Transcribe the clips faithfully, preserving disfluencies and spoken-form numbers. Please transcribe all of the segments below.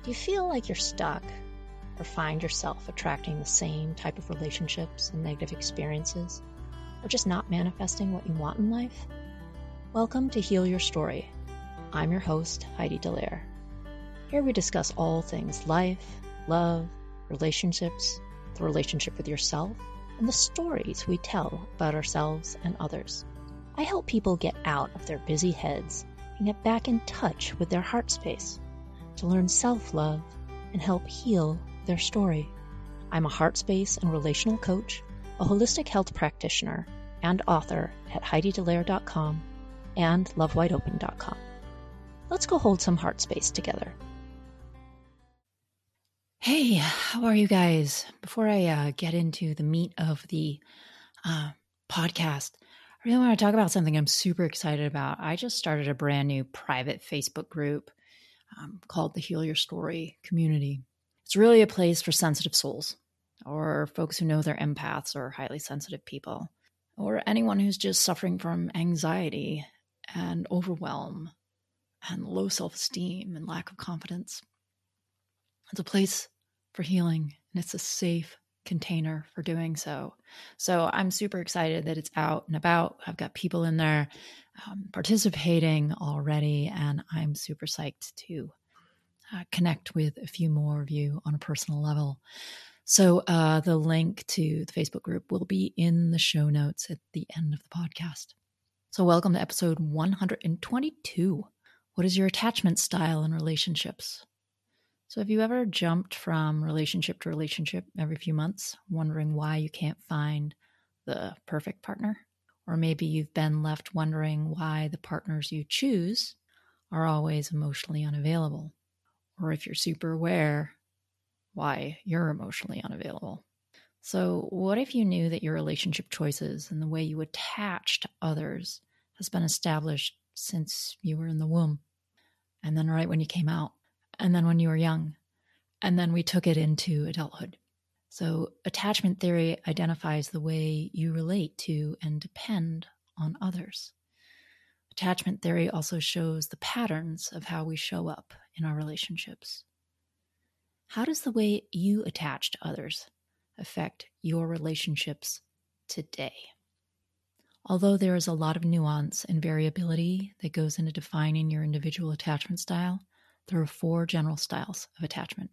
Do you feel like you're stuck or find yourself attracting the same type of relationships and negative experiences, or just not manifesting what you want in life? Welcome to Heal Your Story. I'm your host, Heidi Dallaire. Here we discuss all things life, love, relationships, the relationship with yourself, and the stories we tell about ourselves and others. I help people get out of their busy heads and get back in touch with their heart space to learn self-love and help heal their story. I'm a heart space and relational coach, a holistic health practitioner, and author at heidi dallaire dot com and love wide open dot com. Let's go hold some heart space together. Hey, how are you guys? Before I uh, get into the meat of the uh, podcast, I really want to talk about something I'm super excited about. I just started a brand new private Facebook group um, called the Heal Your Story community. It's really a place for sensitive souls, or folks who know they're empaths or highly sensitive people, or anyone who's just suffering from anxiety and overwhelm and low self-esteem and lack of confidence. It's a place for healing, and it's a safe container for doing so. So I'm super excited that it's out and about. I've got people in there um, participating already, and I'm super psyched to uh, connect with a few more of you on a personal level. So uh, the link to the Facebook group will be in the show notes at the end of the podcast. So welcome to episode one hundred twenty-two. What is your attachment style in relationships? So have you ever jumped from relationship to relationship every few months, wondering why you can't find the perfect partner? Or maybe you've been left wondering why the partners you choose are always emotionally unavailable. Or if you're super aware, why you're emotionally unavailable. So what if you knew that your relationship choices and the way you attach to others has been established since you were in the womb, and then right when you came out, and then when you were young, and then we took it into adulthood? So attachment theory identifies the way you relate to and depend on others. Attachment theory also shows the patterns of how we show up in our relationships. How does the way you attach to others affect your relationships today? Although there is a lot of nuance and variability that goes into defining your individual attachment style, there are four general styles of attachment.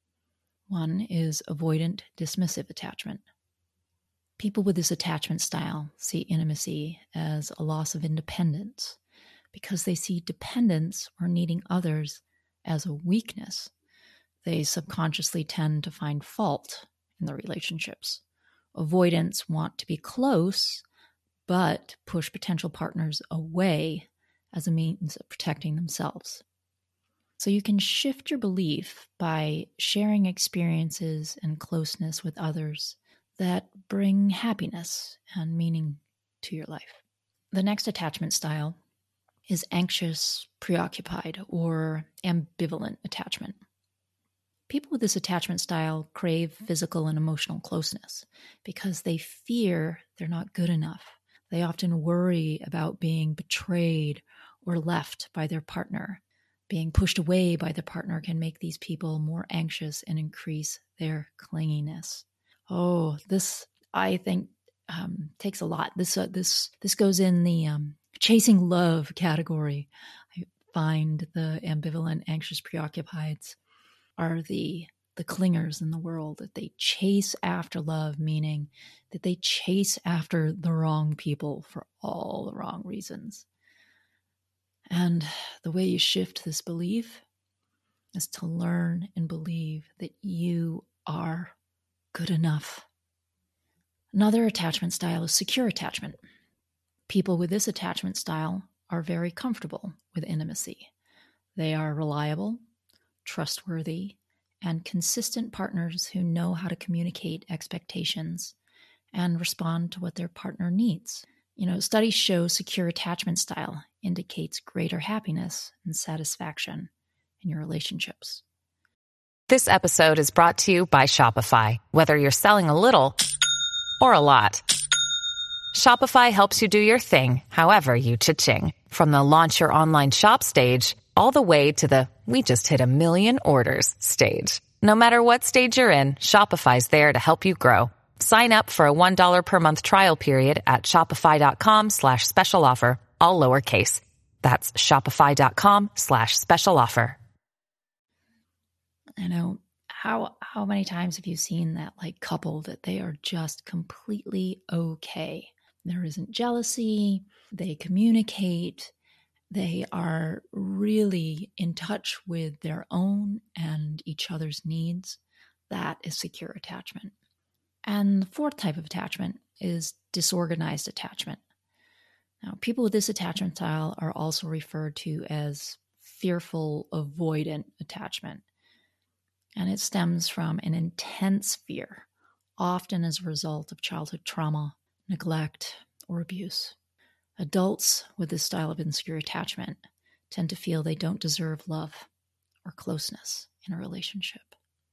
One is avoidant dismissive attachment. People with this attachment style see intimacy as a loss of independence because they see dependence or needing others as a weakness. They subconsciously tend to find fault in their relationships. Avoidants want to be close, but push potential partners away as a means of protecting themselves. So you can shift your belief by sharing experiences and closeness with others that bring happiness and meaning to your life. The next attachment style is anxious, preoccupied, or ambivalent attachment. People with this attachment style crave physical and emotional closeness because they fear they're not good enough. They often worry about being betrayed or left by their partner. Being pushed away by their partner can make these people more anxious and increase their clinginess. Oh, this, I think, um, takes a lot. This uh, this this goes in the um, chasing love category. I find the ambivalent, anxious, preoccupieds are the the clingers in the world, that they chase after love, meaning that they chase after the wrong people for all the wrong reasons. And the way you shift this belief is to learn and believe that you are good enough. Another attachment style is secure attachment. People with this attachment style are very comfortable with intimacy. They are reliable, trustworthy, and consistent partners who know how to communicate expectations and respond to what their partner needs. You know, studies show secure attachment style indicates greater happiness and satisfaction in your relationships. This episode is brought to you by Shopify. Whether you're selling a little or a lot, Shopify helps you do your thing, however you cha-ching. From the launch your online shop stage all the way to the we just hit a million orders stage. No matter what stage you're in, Shopify's there to help you grow. Sign up for a one dollar per month trial period at shopify.com slash special offer, all lowercase. That's shopify.com slash special offer. I know, how how many times have you seen that like couple that they are just completely okay? There isn't jealousy, they communicate, they are really in touch with their own and each other's needs. That is secure attachment. And the fourth type of attachment is disorganized attachment. Now, people with this attachment style are also referred to as fearful avoidant attachment. And it stems from an intense fear, often as a result of childhood trauma, neglect, or abuse. Adults with this style of insecure attachment tend to feel they don't deserve love or closeness in a relationship.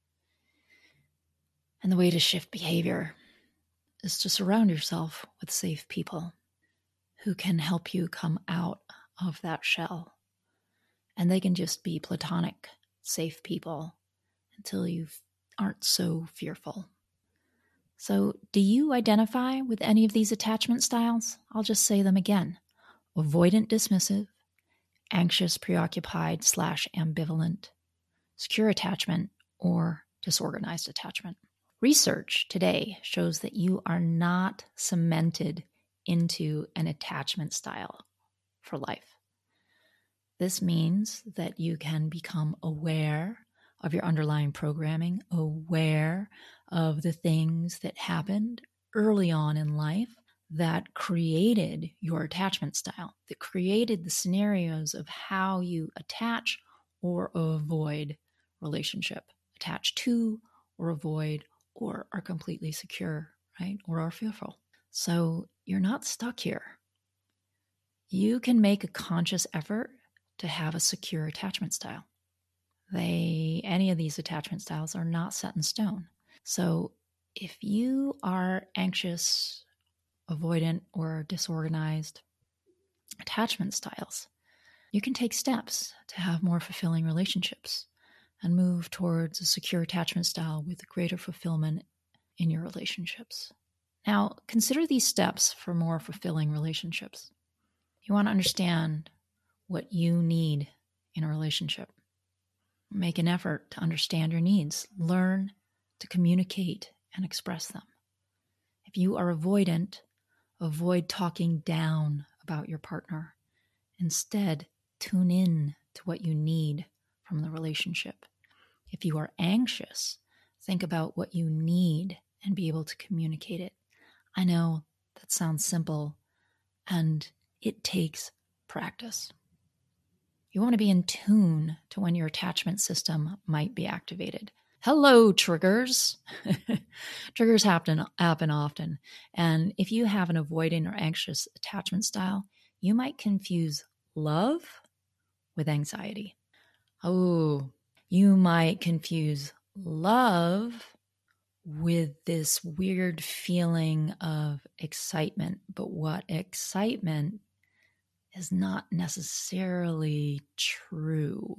And the way to shift behavior is to surround yourself with safe people who can help you come out of that shell. And they can just be platonic, safe people until you aren't so fearful. So, do you identify with any of these attachment styles? I'll just say them again. Avoidant dismissive, anxious preoccupied slash ambivalent, secure attachment, or disorganized attachment. Research today shows that you are not cemented into an attachment style for life. This means that you can become aware of your underlying programming, aware of the things that happened early on in life that created your attachment style, that created the scenarios of how you attach or avoid relationship, attach to or avoid or are completely secure, right? Or are fearful. So you're not stuck here. You can make a conscious effort to have a secure attachment style. They, any of these attachment styles are not set in stone. So if you are anxious, avoidant, or disorganized attachment styles, you can take steps to have more fulfilling relationships and move towards a secure attachment style with greater fulfillment in your relationships. Now, consider these steps for more fulfilling relationships. You want to understand what you need in a relationship. Make an effort to understand your needs. Learn to communicate and express them. If you are avoidant, avoid talking down about your partner. Instead, tune in to what you need from the relationship. If you are anxious, think about what you need and be able to communicate it. I know that sounds simple, and it takes practice. You want to be in tune to when your attachment system might be activated. Hello, triggers. Triggers happen, happen often. And if you have an avoidant or anxious attachment style, you might confuse love with anxiety. Oh, you might confuse love with this weird feeling of excitement. But what excitement is not necessarily true.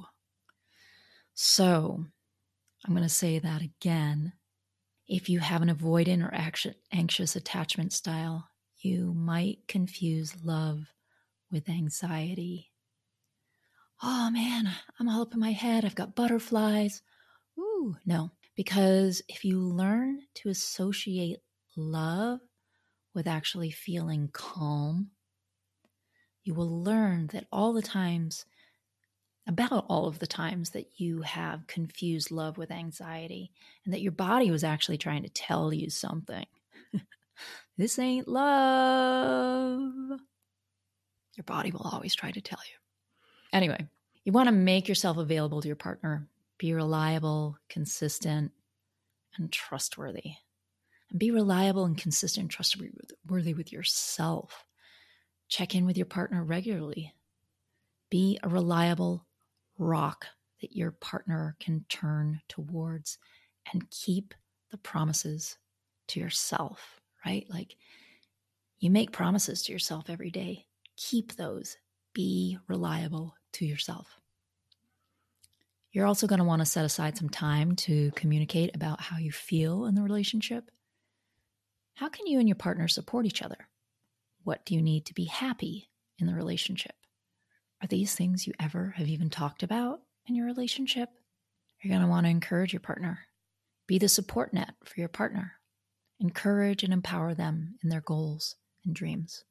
So I'm going to say that again. If you have an avoidant or anxious attachment style, you might confuse love with anxiety. Oh man, I'm all up in my head. I've got butterflies. Ooh, no. Because if you learn to associate love with actually feeling calm, you will learn that all the times, about all of the times that you have confused love with anxiety, and that your body was actually trying to tell you something. This ain't love. Your body will always try to tell you. Anyway, you want to make yourself available to your partner. Be reliable, consistent, and trustworthy. And be reliable and consistent and trustworthy with yourself. Check in with your partner regularly. Be a reliable rock that your partner can turn towards, and keep the promises to yourself, right? Like, you make promises to yourself every day. Keep those. Be reliable to yourself. You're also going to want to set aside some time to communicate about how you feel in the relationship. How can you and your partner support each other? What do you need to be happy in the relationship? Are these things you ever have even talked about in your relationship? You're going to want to encourage your partner. Be the support net for your partner. Encourage and empower them in their goals and dreams.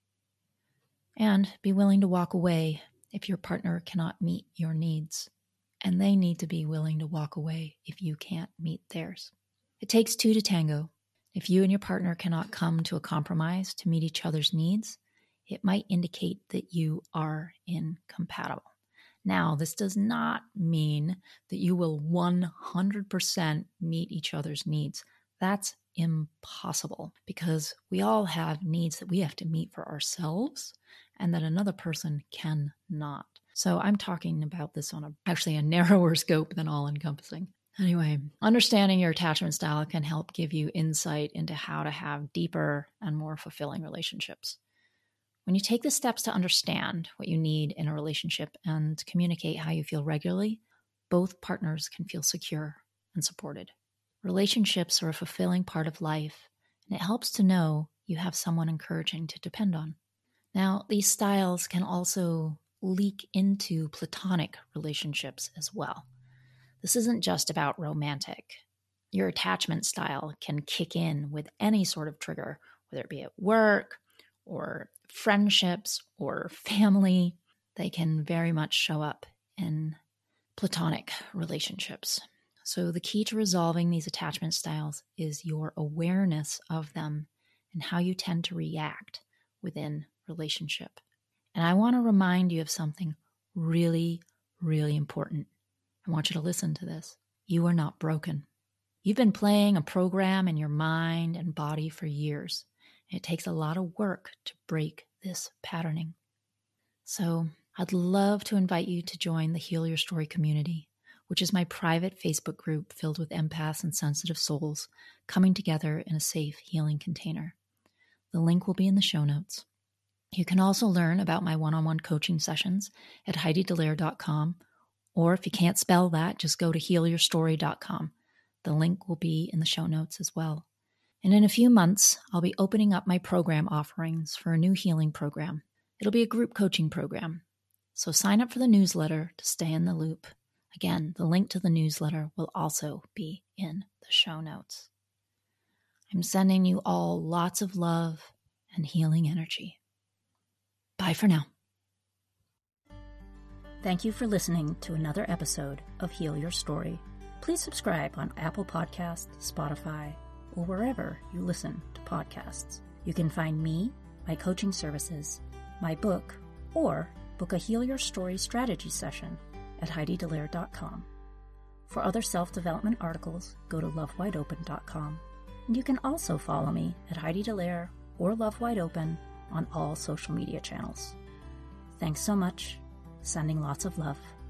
And be willing to walk away if your partner cannot meet your needs. And they need to be willing to walk away if you can't meet theirs. It takes two to tango. If you and your partner cannot come to a compromise to meet each other's needs, it might indicate that you are incompatible. Now, this does not mean that you will one hundred percent meet each other's needs. That's impossible because we all have needs that we have to meet for ourselves and that another person cannot. So I'm talking about this on a actually a narrower scope than all-encompassing. Anyway, understanding your attachment style can help give you insight into how to have deeper and more fulfilling relationships. When you take the steps to understand what you need in a relationship and communicate how you feel regularly, both partners can feel secure and supported. Relationships are a fulfilling part of life, and it helps to know you have someone encouraging to depend on. Now, these styles can also leak into platonic relationships as well. This isn't just about romantic. Your attachment style can kick in with any sort of trigger, whether it be at work or friendships or family. They can very much show up in platonic relationships. So the key to resolving these attachment styles is your awareness of them and how you tend to react within relationship. And I want to remind you of something really, really important. I want you to listen to this. You are not broken. You've been playing a program in your mind and body for years. It takes a lot of work to break this patterning. So I'd love to invite you to join the Heal Your Story community, which is my private Facebook group filled with empaths and sensitive souls coming together in a safe healing container. The link will be in the show notes. You can also learn about my one-on-one coaching sessions at heidi dallaire dot com, or if you can't spell that, just go to heal your story dot com. The link will be in the show notes as well. And in a few months, I'll be opening up my program offerings for a new healing program. It'll be a group coaching program. So sign up for the newsletter to stay in the loop. Again, the link to the newsletter will also be in the show notes. I'm sending you all lots of love and healing energy. Bye for now. Thank you for listening to another episode of Heal Your Story. Please subscribe on Apple Podcasts, Spotify, or wherever you listen to podcasts. You can find me, my coaching services, my book, or book a Heal Your Story strategy session at heidi dallaire dot com. For other self-development articles, go to love wide open dot com. And you can also follow me at Heidi Dallaire or Love Wide Open on all social media channels. Thanks so much. Sending lots of love.